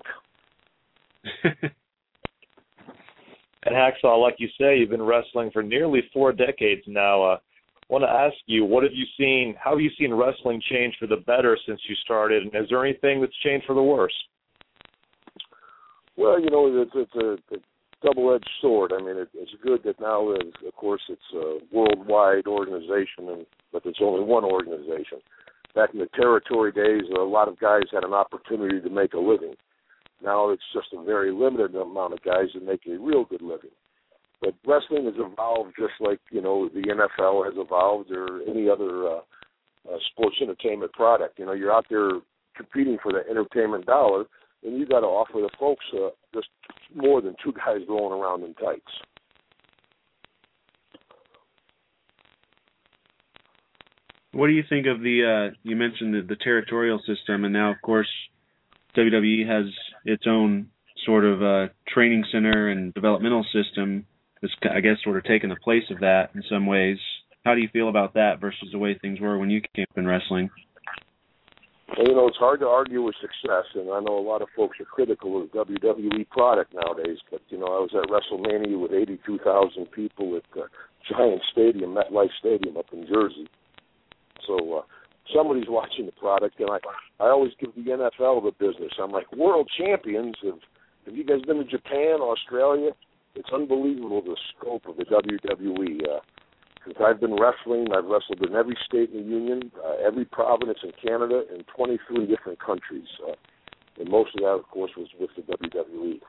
And Hacksaw, like you say, you've been wrestling for nearly four decades now. Uh, I want to ask you, what have you seen? How have you seen wrestling change for the better since you started? And is there anything that's changed for the worse? Well, you know, it's, it's a, a double-edged sword. I mean, it, it's good that now, is, of course, it's a worldwide organization, and but it's only one organization. Back in the territory days, a lot of guys had an opportunity to make a living. Now it's just a very limited amount of guys that make a real good living. But wrestling has evolved just like, you know, the N F L has evolved or any other uh, uh, sports entertainment product. You know, you're out there competing for the entertainment dollar, and you got to offer the folks uh, just more than two guys rolling around in tights. What do you think of the, uh, you mentioned the, the territorial system, and now, of course, W W E has its own sort of uh, training center and developmental system that's, I guess, sort of taken the place of that in some ways. How do you feel about that versus the way things were when you came up in wrestling? And, you know, it's hard to argue with success, and I know a lot of folks are critical of W W E product nowadays, but, you know, I was at WrestleMania with eighty-two thousand people at uh, Giant Stadium, MetLife Stadium up in Jersey. So uh, somebody's watching the product, and I, I always give the N F L the business. I'm like, world champions, have, have you guys been to Japan, Australia? It's unbelievable the scope of the W W E. Uh, Since I've been wrestling, I've wrestled in every state in the Union, uh, every province in Canada, and twenty-three different countries. Uh, and most of that, of course, was with the W W E.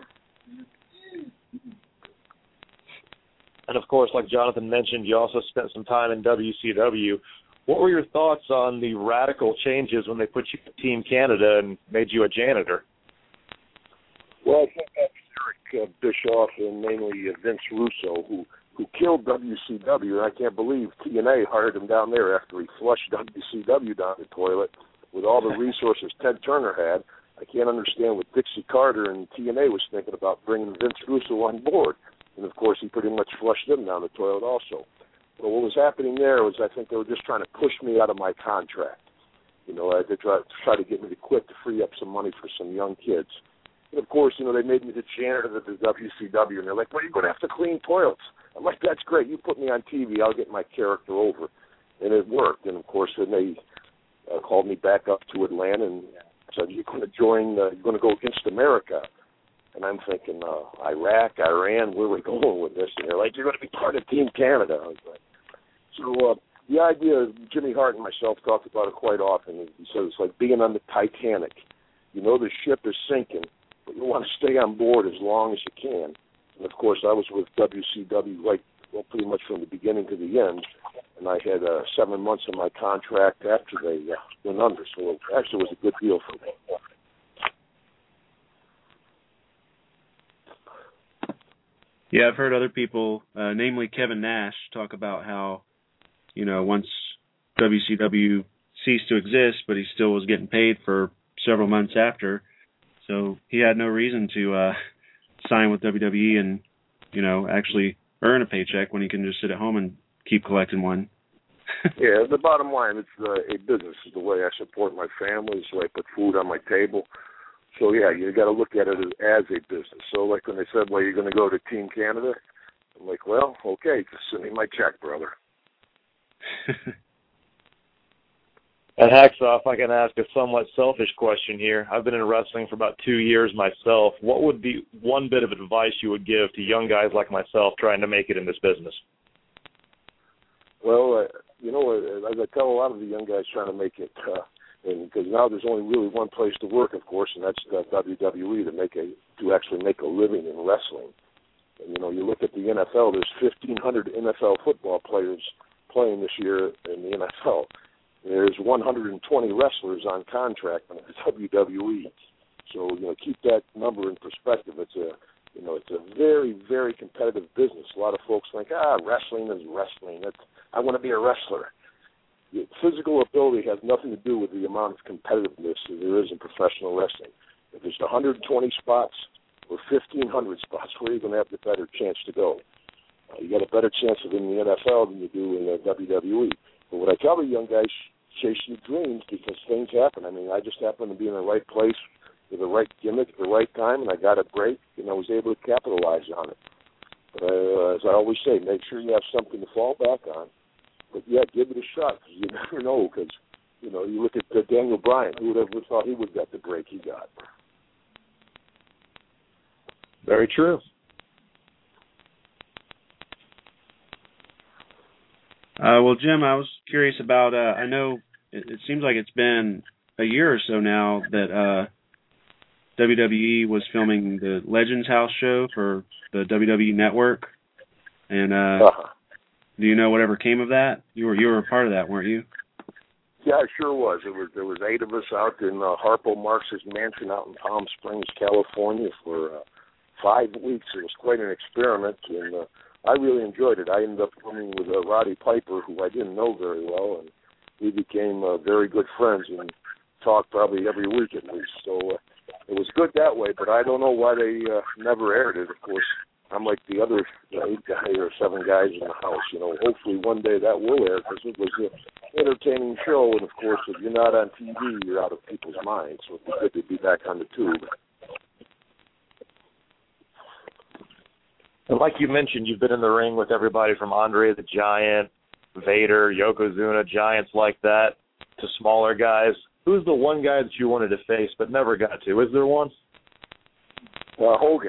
And, of course, like Jonathan mentioned, you also spent some time in W C W. What were your thoughts on the radical changes when they put you in Team Canada and made you a janitor? Well, I think that's Eric uh, Bischoff and mainly uh, Vince Russo, who who killed W C W, and I can't believe T N A hired him down there after he flushed W C W down the toilet with all the resources Ted Turner had. I can't understand what Dixie Carter and T N A was thinking about bringing Vince Russo on board. And, of course, he pretty much flushed them down the toilet also. But what was happening there was I think they were just trying to push me out of my contract. You know, they tried to try to get me to quit to free up some money for some young kids. And, of course, you know, they made me the janitor of the W C W, and they're like, well, you're going to have to clean toilets. I'm like, that's great. You put me on T V, I'll get my character over. And it worked. And, of course, then they uh, called me back up to Atlanta and said, you're going to join, uh, you're going to go against America. And I'm thinking, uh, Iraq, Iran, where are we going with this? And they're like, you're going to be part of Team Canada. I was like, so uh, the idea, Jimmy Hart and myself talked about it quite often. He said it's like being on the Titanic. You know the ship is sinking, but you want to stay on board as long as you can. And, of course, I was with W C W right, well, pretty much from the beginning to the end, and I had uh, seven months of my contract after they uh, went under, so it actually was a good deal for me. Yeah, I've heard other people, uh, namely Kevin Nash, talk about how, you know, once W C W ceased to exist, but he still was getting paid for several months after, so he had no reason to uh, sign with W W E and, you know, actually earn a paycheck when he can just sit at home and keep collecting one. Yeah, the bottom line, it's uh, a business. It's the way I support my family. It's the way I put food on my table. So, yeah, you got to look at it as a business. So, like when they said, well, you're going to go to Team Canada, I'm like, well, okay, just send me my check, brother. And Hacksaw, if I can ask a somewhat selfish question here. I've been in wrestling for about two years myself. What would be one bit of advice you would give to young guys like myself trying to make it in this business? Well, uh, you know, as I tell a lot of the young guys trying to make it, uh, and because now there's only really one place to work, of course, and that's uh, W W E to make a to actually make a living in wrestling. And you know, you look at the N F L. There's fifteen hundred N F L football players playing this year in the N F L. There's one hundred twenty wrestlers on contract on the W W E. So you know, keep that number in perspective. It's a you know, it's a very very competitive business. A lot of folks think, ah, wrestling is wrestling. It's, I want to be a wrestler. Physical ability has nothing to do with the amount of competitiveness there is in professional wrestling. If there's one hundred twenty spots or fifteen hundred spots, where are you going to have the better chance to go? Uh, you got a better chance of it in the N F L than you do in the W W E. But what I tell the young guys, chase your dreams because things happen. I mean, I just happened to be in the right place with the right gimmick at the right time, and I got a break, and I was able to capitalize on it. But uh, as I always say, make sure you have something to fall back on. But, yeah, give it a shot because you never know because, you know, you look at uh, Daniel Bryan. Who would have thought he would get the break he got? Very true. Uh, well, Jim, I was curious about, uh, I know it, it seems like it's been a year or so now that uh, W W E was filming the Legends House show for the W W E Network. And uh, uh-huh. Do you know whatever came of that? You were you were a part of that, weren't you? Yeah, it sure was. There was there was eight of us out in uh, Harpo Marx's mansion out in Palm Springs, California, for uh, five weeks. It was quite an experiment, and uh, I really enjoyed it. I ended up filming with uh, Roddy Piper, who I didn't know very well, and we became uh, very good friends and talked probably every week at least. So uh, it was good that way, but I don't know why they uh, never aired it. Of course, I'm like the other eight guys or seven guys in the house. You know, hopefully one day that will air because it was an entertaining show. And of course, if you're not on T V, you're out of people's minds. So it'd be good to be back on the tube. And like you mentioned, you've been in the ring with everybody from Andre the Giant, Vader, Yokozuna, giants like that, to smaller guys. Who's the one guy that you wanted to face but never got to? Is there one? Uh, Hogan.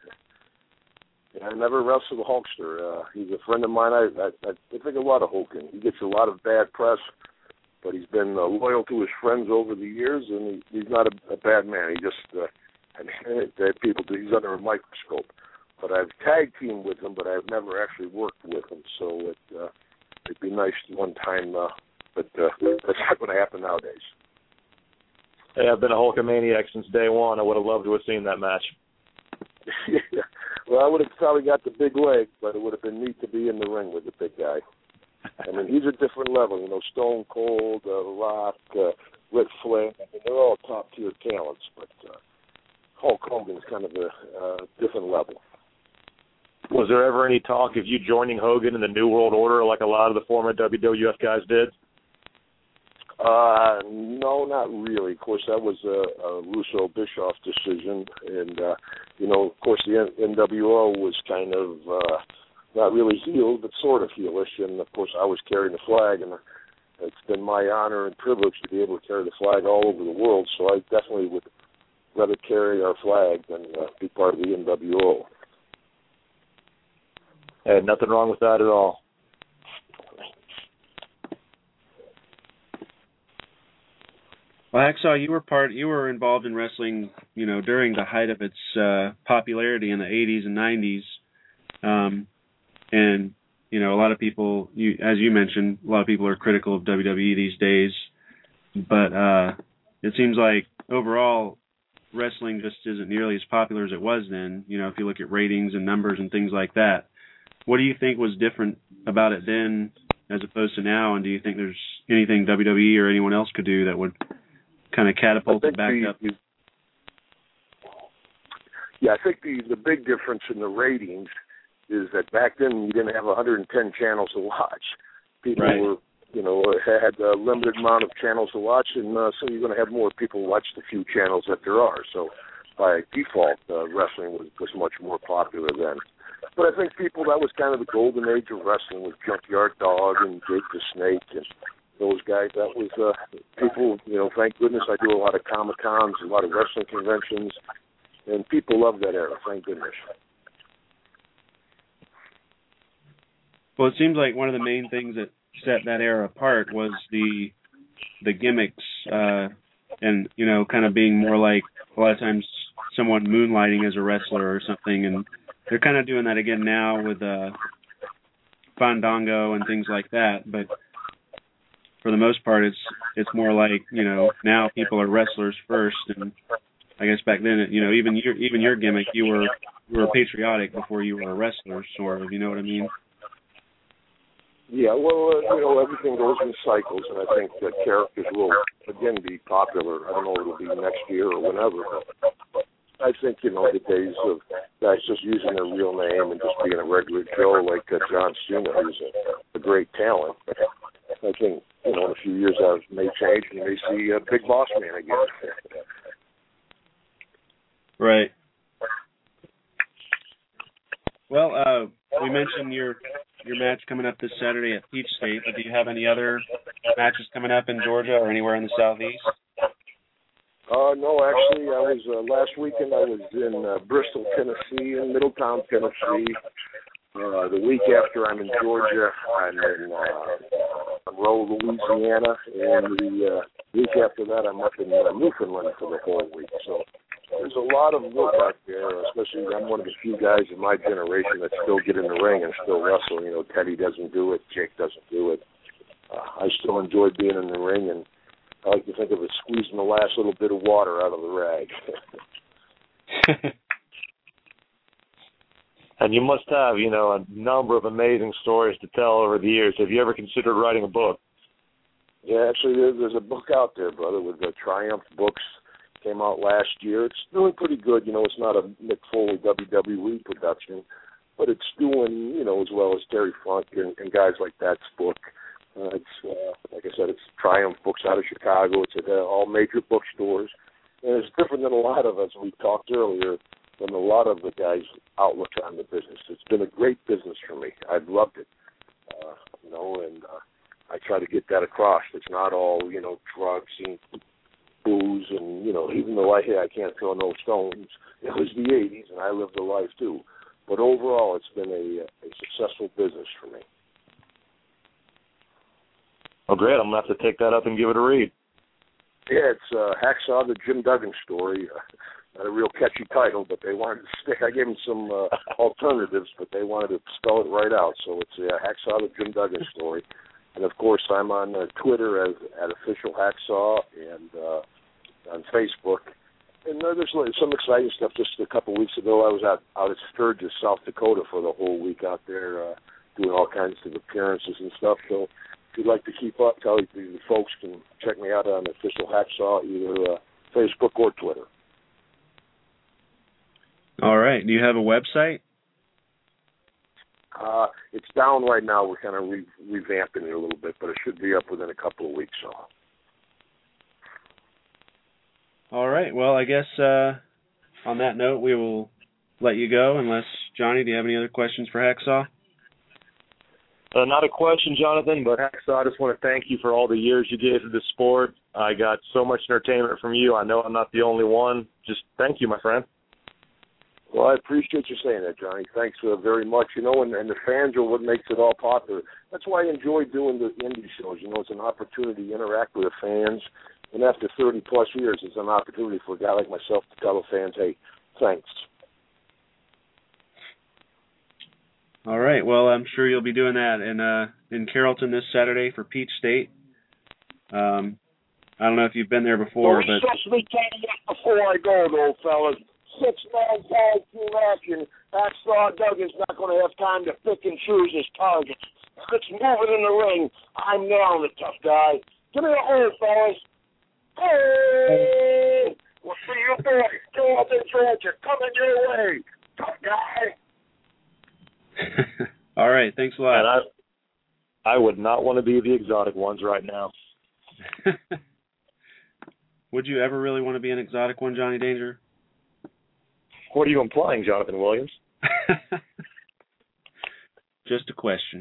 I never wrestled the Hulkster. Uh, he's a friend of mine. I, I I think a lot of Hogan. He gets a lot of bad press, but he's been uh, loyal to his friends over the years, and he, he's not a, a bad man. He just, uh, I mean, people, he's under a microscope. But I've tag teamed with him, but I've never actually worked with him. So it, uh, it'd be nice one time, uh, but uh, that's not going to happen nowadays. Hey, I've been a Hulkamaniac since day one. I would have loved to have seen that match. Yeah. Well, I would have probably got the big leg, but it would have been neat to be in the ring with the big guy. I mean, he's a different level. You know, Stone Cold, uh, Rock, uh, Ric Flair. I mean, they're all top-tier talents, but uh, Hulk Hogan's kind of a uh, different level. Was there ever any talk of you joining Hogan in the New World Order like a lot of the former W W F guys did? Uh, no, not really. Of course, that was a, a Russo-Bischoff decision, and uh, you know, of course, the N W O was kind of uh, not really heel, but sort of heelish, and of course, I was carrying the flag, and it's been my honor and privilege to be able to carry the flag all over the world. So I definitely would rather carry our flag than uh, be part of the N W O. Hey, nothing wrong with that at all. Well, Hacksaw, you were part. You were involved in wrestling, you know, during the height of its uh, popularity in the eighties and nineties, um, and you know, a lot of people, you, as you mentioned, a lot of people are critical of W W E these days. But uh, it seems like overall, wrestling just isn't nearly as popular as it was then. You know, if you look at ratings and numbers and things like that. What do you think was different about it then as opposed to now? And do you think there's anything W W E or anyone else could do that would kind of catapult it back the, up? The, yeah, I think the, the big difference in the ratings is that back then you didn't have one hundred ten channels to watch. People right. were, you know, had a limited amount of channels to watch, and uh, so you're going to have more people watch the few channels that there are. So by default, uh, wrestling was, was much more popular then. But I think people, that was kind of the golden age of wrestling with Junkyard Dog and Jake the Snake and those guys. That was, uh, people, you know, thank goodness I do a lot of Comic-Cons, a lot of wrestling conventions, and people love that era, thank goodness. Well, it seems like one of the main things that set that era apart was the the gimmicks uh, and, you know, kind of being more like a lot of times someone moonlighting as a wrestler or something, and they're kind of doing that again now with uh, Fandango and things like that. But for the most part, it's it's more like, you know, now people are wrestlers first. And I guess back then, you know, even your even your gimmick, you were you were patriotic before you were a wrestler, sort of. You know what I mean? Yeah, well, uh, you know, everything goes in cycles, and I think that characters will again be popular. I don't know if it'll be next year or whenever. But I think, you know, the days of guys just using their real name and just being a regular Joe like uh, John Cena, who's a, a great talent. I think, you know, in a few years that may change and you may see a Big Boss Man again. Right. Well, uh, we mentioned your your match coming up this Saturday at Peach State, but do you have any other matches coming up in Georgia or anywhere in the Southeast? Uh, no, actually, I was, uh, last weekend I was in uh, Bristol, Tennessee, and Middletown, Tennessee. Uh, the week after I'm in Georgia, I'm in uh, Monroe, Louisiana, and the uh, week after that I'm up in uh, Newfoundland for the whole week. So there's a lot of work out there, especially I'm one of the few guys in my generation that still get in the ring and still wrestle. You know, Teddy doesn't do it, Jake doesn't do it. Uh, I still enjoy being in the ring, and I like to think of it squeezing the last little bit of water out of the rag. And you must have, you know, a number of amazing stories to tell over the years. Have you ever considered writing a book? Yeah, actually, there's a book out there, brother, with the Triumph Books. came out last year. It's doing pretty good. You know, it's not a Mick Foley W W E production, but it's doing, you know, as well as Terry Funk and, and guys like that's book. Uh, it's, uh, like I said, it's Triumph Books out of Chicago. It's at uh, all major bookstores. And it's different than a lot of us, we talked earlier, than a lot of the guys' outlook on the business. It's been a great business for me. I've loved it, uh, you know, and uh, I try to get that across. It's not all, you know, drugs and booze and, you know, even though I, I can't throw no stones, it was the eighties and I lived a life too. But overall, it's been a, a successful business for me. Oh, great. I'm going to have to take that up and give it a read. Yeah, it's uh, Hacksaw, the Jim Duggan story. Uh, not a real catchy title, but they wanted to stick. I gave them some uh, alternatives, but they wanted to spell it right out. So it's uh, Hacksaw, the Jim Duggan story. And, of course, I'm on uh, Twitter as at Official Hacksaw and uh, on Facebook. And uh, there's some exciting stuff. Just a couple of weeks ago, I was out, out at Sturgis, South Dakota for the whole week out there uh, doing all kinds of appearances and stuff. So if you'd like to keep up, tell you the folks can check me out on Official Hacksaw, either uh, Facebook or Twitter. All right. Do you have a website? Uh, it's down right now. We're kind of re- revamping it a little bit, but it should be up within a couple of weeks. So. All right. Well, I guess uh, on that note, we will let you go. Unless, Johnny, do you have any other questions for Hacksaw? Uh, not a question, Jonathan, but Hacksaw, I just want to thank you for all the years you gave to the sport. I got so much entertainment from you. I know I'm not the only one. Just thank you, my friend. Well, I appreciate you saying that, Johnny. Thanks uh, very much. You know, and, and the fans are what makes it all popular. That's why I enjoy doing the indie shows. You know, it's an opportunity to interact with the fans. And after thirty-plus years, it's an opportunity for a guy like myself to tell the fans, hey, thanks. All right. Well, I'm sure you'll be doing that in uh, in Carrollton this Saturday for Peach State. Um, I don't know if you've been there before, well, but just me telling you before I go, though, fellas. Six-man tag team action. Hacksaw Duggan's not going to have time to pick and choose his targets. Let's move it in the ring. I'm nailing it, tough guy. Give me a hold, fellas. Hey! We'll see you boys. Carrollton, Georgia. Coming your way, tough guy. All right. Thanks a lot. And I, I would not want to be the exotic ones right now. Would you ever really want to be an exotic one, Johnny Danger? What are you implying, Jonathan Williams? Just a question.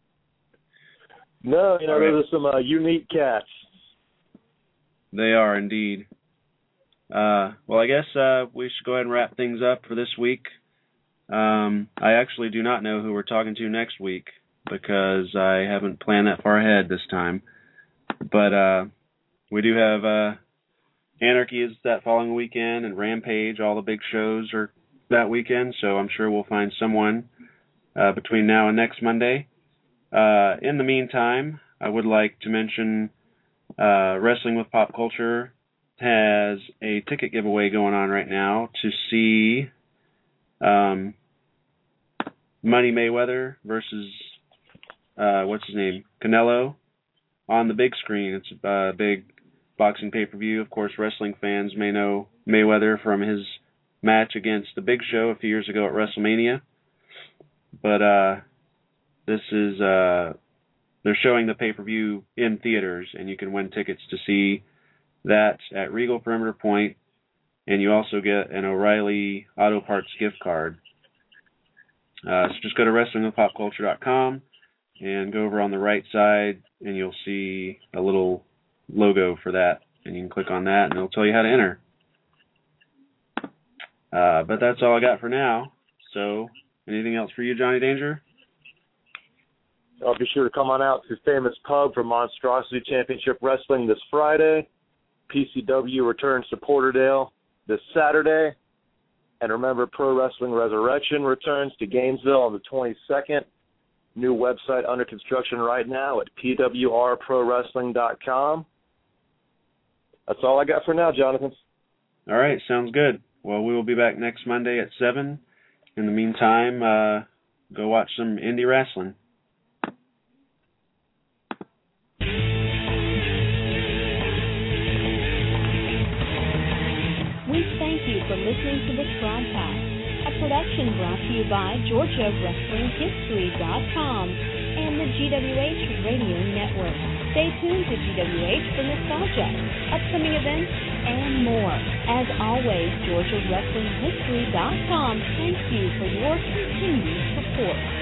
No, you know, right. Those are some uh, unique cats. They are indeed. Uh, well, I guess uh, we should go ahead and wrap things up for this week. Um, I actually do not know who we're talking to next week because I haven't planned that far ahead this time. But uh, we do have... Uh, Anarchy is that following weekend, and Rampage, all the big shows are that weekend, so I'm sure we'll find someone uh, between now and next Monday. Uh, in the meantime, I would like to mention uh, Wrestling with Pop Culture has a ticket giveaway going on right now to see um, Money Mayweather versus, uh, what's his name, Canelo on the big screen. It's a big boxing pay-per-view. Of course, wrestling fans may know Mayweather from his match against The Big Show a few years ago at WrestleMania. But uh, this is, uh, they're showing the pay-per-view in theaters, and you can win tickets to see that at Regal Perimeter Point, and you also get an O'Reilly Auto Parts gift card. Uh, so just go to wrestling with pop culture dot com and go over on the right side, and you'll see a little logo for that, and you can click on that and it'll tell you how to enter. Uh, but that's all I got for now. So anything else for you, Johnny Danger? I'll be sure to come on out to Famous Pub for Monstrosity Championship Wrestling this Friday. P C W returns to Porterdale this Saturday. And remember, Pro Wrestling Resurrection returns to Gainesville on the twenty-second. New website under construction right now at P W R pro wrestling dot com. That's all I got for now, Jonathan. All right, sounds good. Well, we will be back next Monday at seven. In the meantime, uh, go watch some indie wrestling. for listening to this broadcast, a production brought to you by Georgia Wrestling History dot com and the G W H Radio Network. Stay tuned to G W H for nostalgia, upcoming events, and more. As always, Georgia Wrestling History dot com thanks you for your continued support.